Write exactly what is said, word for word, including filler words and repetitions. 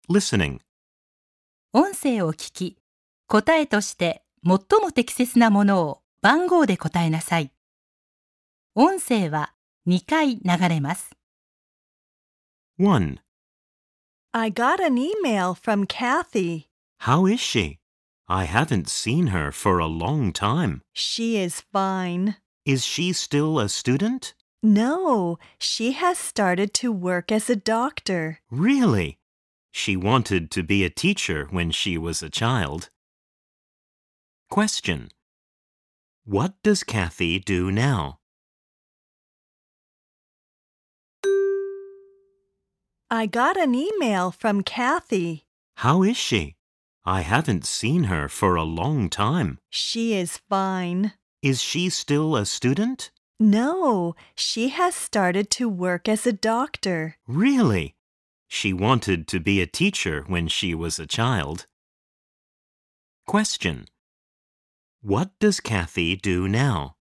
Listening. 音声を聞き、答えとして最も適切なものを番号で答えなさい。音声はにかい流れます。 one. I got an email from Kathy. How is she? I haven't seen her for a long time. She is fine. Is she still a student? No, she has started to work as a doctor. Really? She wanted to be a teacher when she was a child. Question. What does Kathy do now? I got an email from Kathy. How is she? I haven't seen her for a long time. She is fine. Is she still a student? No, she has started to work as a doctor. Really? She wanted to be a teacher when she was a child. Question. What does Kathy do now?